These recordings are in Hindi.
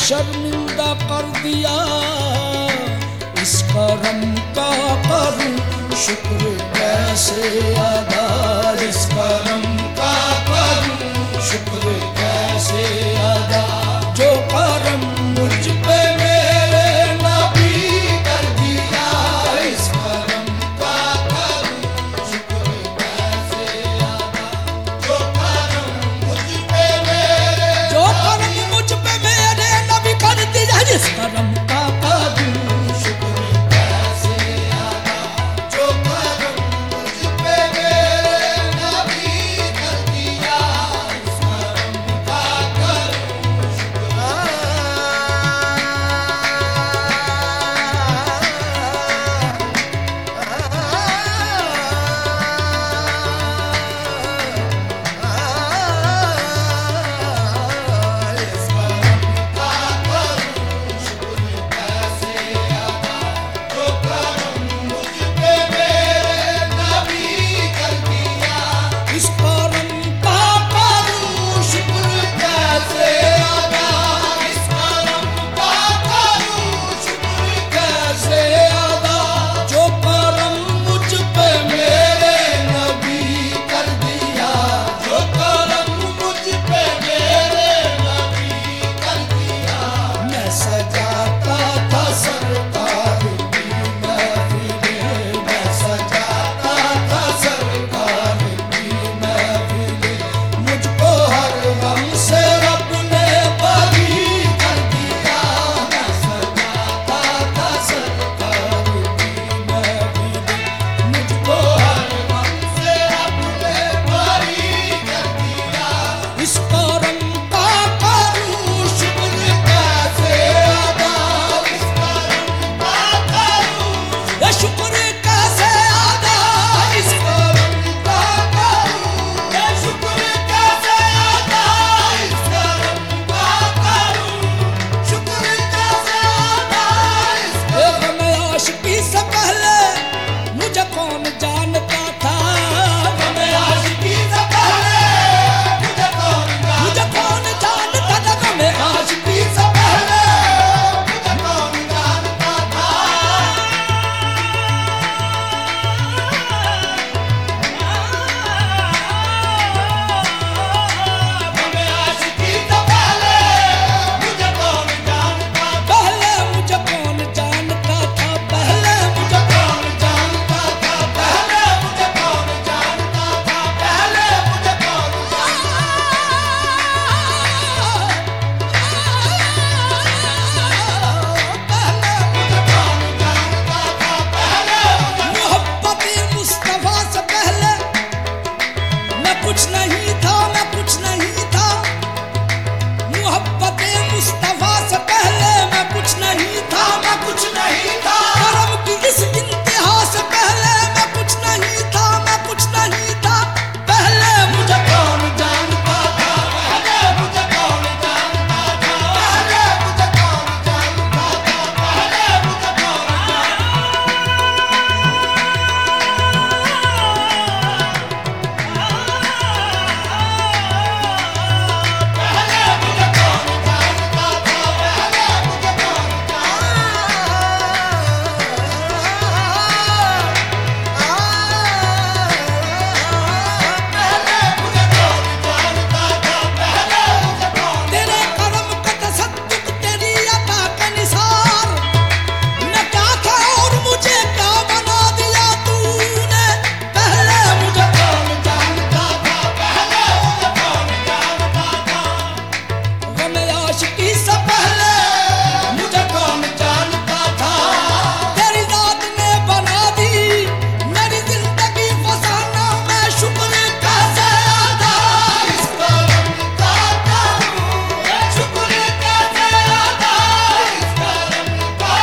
शर्मिंदा कर दिया, इस करम का करूं शुक्र कैसे अदा, इस करम का करूं शुक्र कैसे अदा। जो करम मुझ पे मेरे नबी कर दिया, इस करम का करूं शुक्र कैसे अदा। जो करम मुझ पे मेरे नबी कर दिया, इस करम का करूं शुक्र कैसे अदा। जो करम मुझ पे मेरे नबी कर दिया, इस करम का करूं शुक्र। इस करम का करूं शुक्र कैसे अदा। जो करम मुझ पे मेरे नबी कर दिया, इस करम का करूं शुक्र कैसे अदा। इस करम का करूं शुक्र कैसे अदा। जो करम मुझ पे मेरे नबी कर दिया, जो करम मुझ पे मेरे नबी कर दिया। मैं सजाता था सरकार की महफिलें, मैं सजाता था सरकार की महफिलें। मुझको हर गम से रब ने बरी कर दिया, मैं सजाता था सरकार की महफिलें। मुझको हर गम से रब ने बरी कर दिया। इस करम का करूं शुक्र कैसे अदा, इस करम का करूं ये शुक्र कैसे अदा। इस करम का करूं ये शुक्र कैसे अदा। इस करम का करूं शुक्र कैसे अदा। इस गम आशिकी से पहले मुझे कौन जानता था, गम आशिकी से पहले मुझे कौन जानता था, गम आशिकी से पहले मुझे कौन जानता था। गम आशिकी से पहले मुझे कौन जानता था। पहले मुझे कौन जानता था, पहले मुझे कौन जानता था, पहले मुझे कौन जानता था, पहले मुझे कौन मोहब्बत मुस्तफा से पहले मैं कुछ नहीं था, मैं कुछ नहीं था। मोहब्बत मुस्तफा से पहले मैं कुछ नहीं था, मैं कुछ नहीं था। करम की इस इंतहा से पहले मैं कुछ नहीं था, मैं कुछ नहीं था। पहले मुझे कौन जानता था, पहले मुझे कौन जानता था, पहले मुझे कौन जानता था, पहले मुझे कौन तेरे करम का तसद्दुक, तेरी अता का निसार। मैं क्या था और मुझे क्या बना दिया तूने। पहले मुझे कौन जानता था, पहले मुझे कौन जानता था। गम आशिकी से पहले मुझे कौन जानता था। तेरी जात ने बना दी मेरी जिंदगी फसाना, मैं शुक्र कैसे अदा। इस करम का करूं ये शुक्र कैसे अदा। इस करम का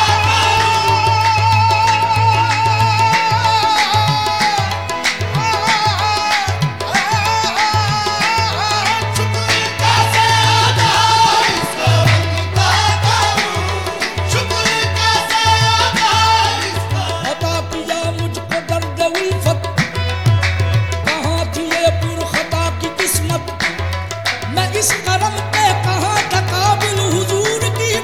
शुक्र कैसे अदा। इस करम का करूं शुक्र कैसे अदा। अता किया मुझको दर्द उल्फत, कहाँ थी ये पुरखता की किस्मत। मैं इस करम पे कहाँ था काबिल हुजूर की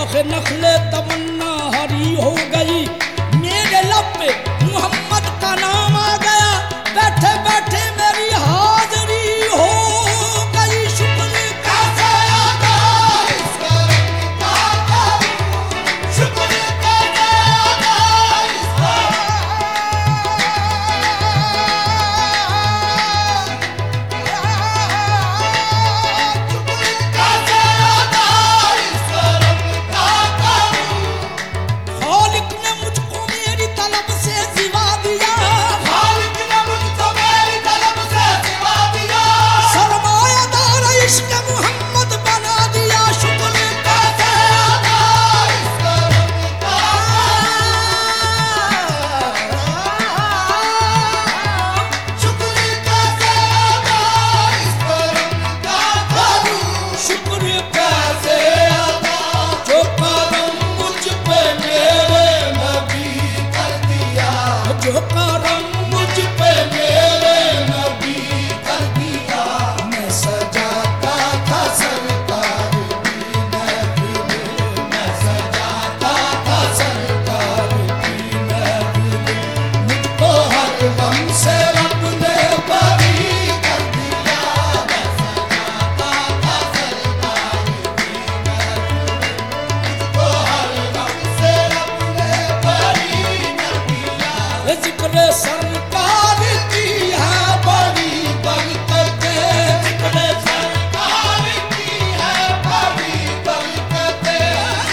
शाख नखले तमन्ना हरी हो गई, मेरे लब पे मोहम्मद का नाम आ गया, बैठे बैठे मेरी हाजिरी हो गई। शुक्र कैसे अदा इस करम का करूं, शुक्र कैसे अदा इस खालिक ने मुझको मेरी तलब से सिवा दिया, खालिक ने मुझको मेरी तलब से सिवा दिया, सरमायादार इश्क मोहम्मद बना दिया। शुक्र कैसे अदा इस करम का, शुक्र कैसे अदा इस करम का करूं, शुक्र कैसे अदा जो करम मुझ पे मेरे नबी कर दिया, जो करम मुझ पे मेरे नबी कर दिया। मैं सजाता था सरकार की महफिल, मैं सजाता था सरकार की महफिल, मुझको हर गम से रब ने बरी कर दिया। मैं सजाता था सरकार की महफिल, मुझको हर गम से रब ने बरी कर दिया। जिक्र सरकार की है बड़ी बरकतें, जिक्र सरकार की है बड़ी बरकतें।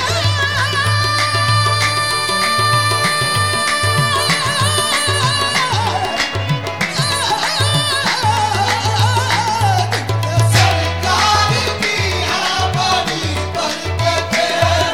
सरकार की है बड़ी बरकतें।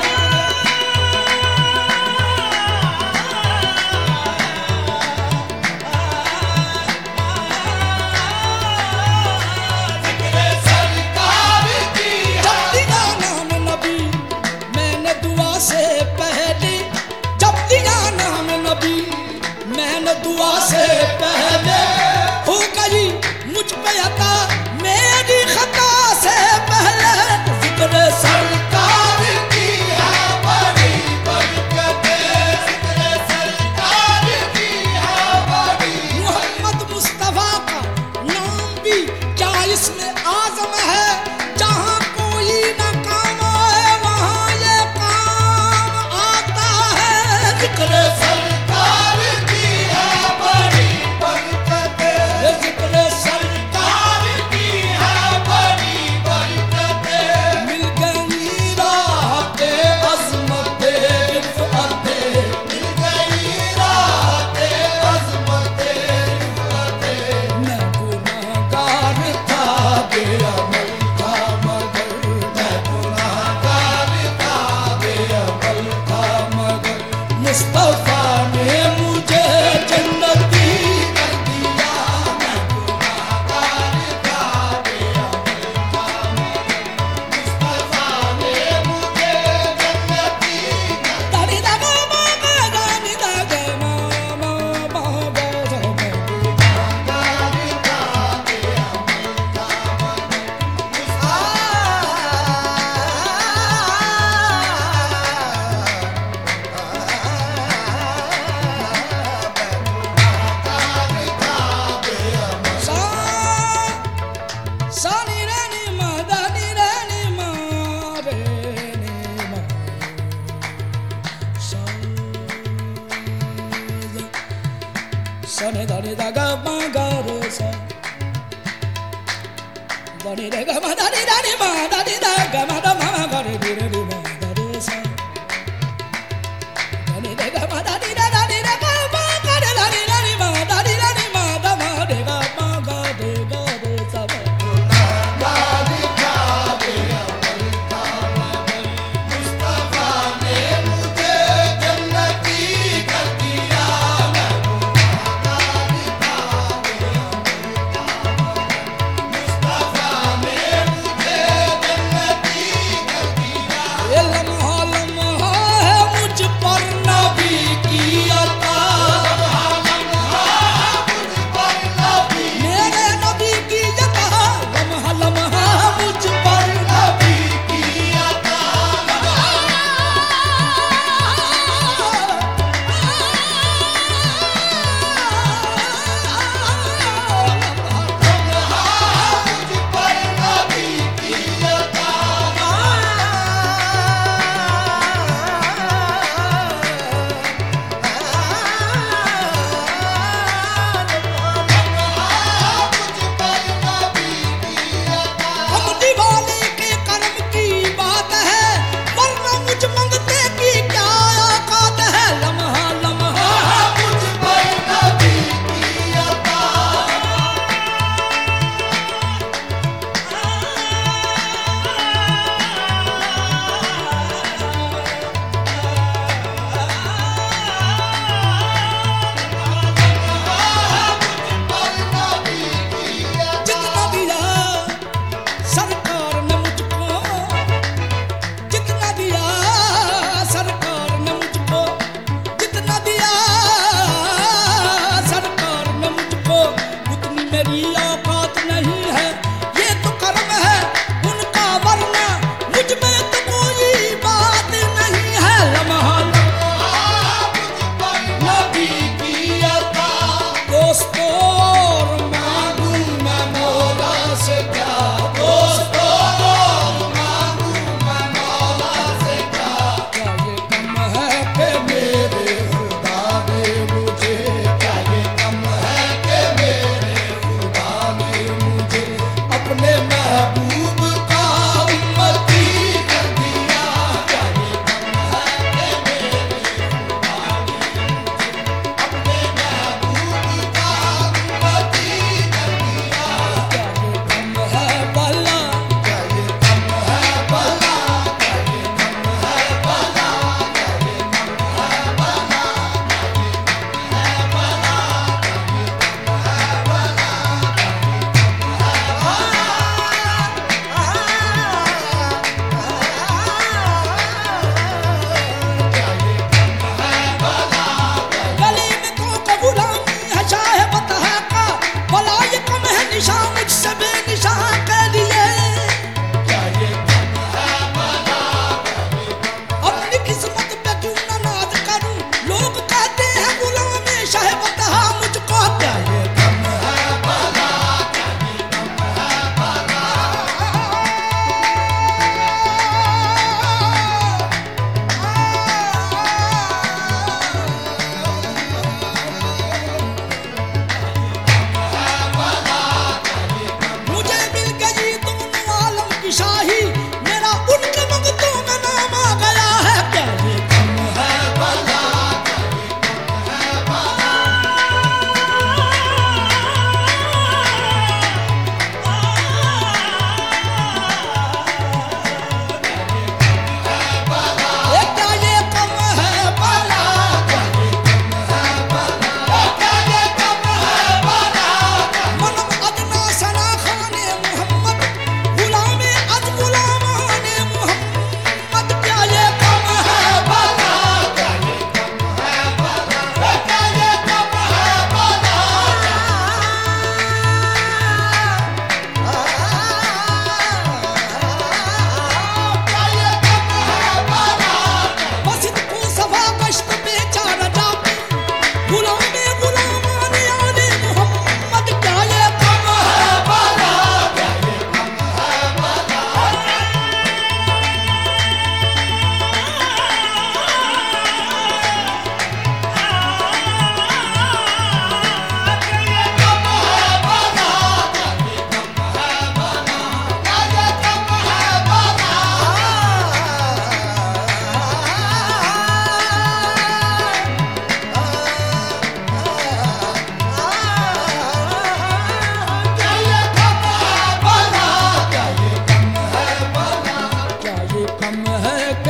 सरकार की जब दिया नाम नबी मैंने दुआ से पहले, जब दिया नाम नबी मैंने दुआ से पहले, हो गई मुझ पे अता मेरी खता से पहले। जिक्र सरकार की है बड़ी बरकतें, जिक्र सरकार की है बड़ी। मोहम्मद मुस्तफा का नाम भी क्या इसमें आजम है, जहाँ कोई न काम आए वहाँ ये काम आता है। जिक्र सरकार की है बड़ी बरकतें, जिक्र सरकार की है बड़ी बरकतें। मिल गई राहते अज़मते रिफ़अते, मिल गई राहते अज़मते रिफ़अते। मैं गुनाहगार था बेअमल था मगर, मैं गुनाहगार था बेअमल था मगर, मुस्तफा ने मुझे जन्नती कर दिया। मैं गुनाहगार था बेअमल था मगर, मुस्तफा ने मुझे जन्नती कर दिया। दानी दागा मामा दानी दागा मामा मामा दागा, गुनाहगार था बेअमल था सानी रानी मा दानी रानी मा रे नी मा सने दानी दागा मा गा रे सा, दानी दागा मा दानी दानी मा दानी दागा मा दा मा गा रे नी रे नी मा गा रे सा, दानी दागा मा दानी दा दानी दागा मा गा रे दानी दानी मा दानी दानी मा दा मा रे गा मा गा रे गा रे सा। मुस्तफा ने मुझे जन्नती कर दिया। मैं गुनाहगार था बेअमल था, मुस्तफा ने मुझे जन्नती कर दिया।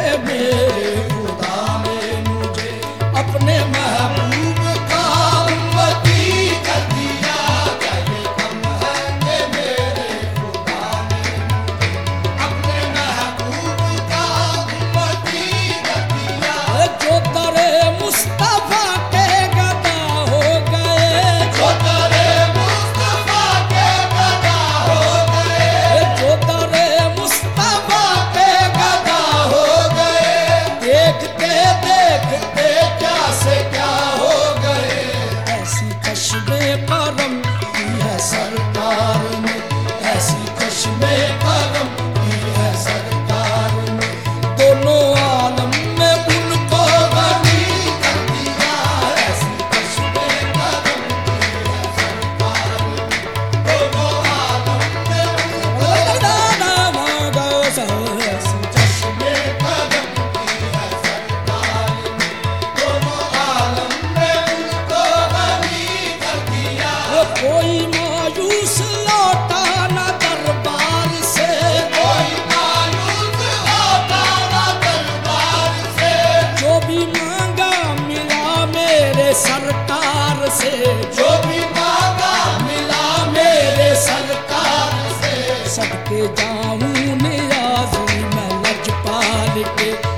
के मेरे खुदा ने मुझे अपने महबूब का उम्मती कर दिया। क्या ये कम है कि मेरे खुदा ने अपने महबूब का उम्मती कर दिया। जो दरे मुस्तफा के गदा हो गए, जो दरे मुस्तफा के गदा हो गए, जो दरे मुस्तफा के गदा हो गए, देखते देखते क्या से क्या हो गए। ऐसी कश्मे करम की है सरकार ने, ऐसी कश्मे करम की है सरकार ने, दोनों आलम में उनको गनी कर दिया। ऐसी कश्मे करम की है सरकार ने, दोनों आलम में उनको ऐसी कश्मे करम की है सरकार ने, दोनों आलम में उनको गनी कर दिया। कोई मायूस लौटा न दरबार से, कोई मायूस लौटा न दरबार से, जो भी मांगा मिला मेरे सरकार से, जो भी मांगा मिला मेरे सरकार से। सबके जाऊं नियाज़ी मैं लजपाल के,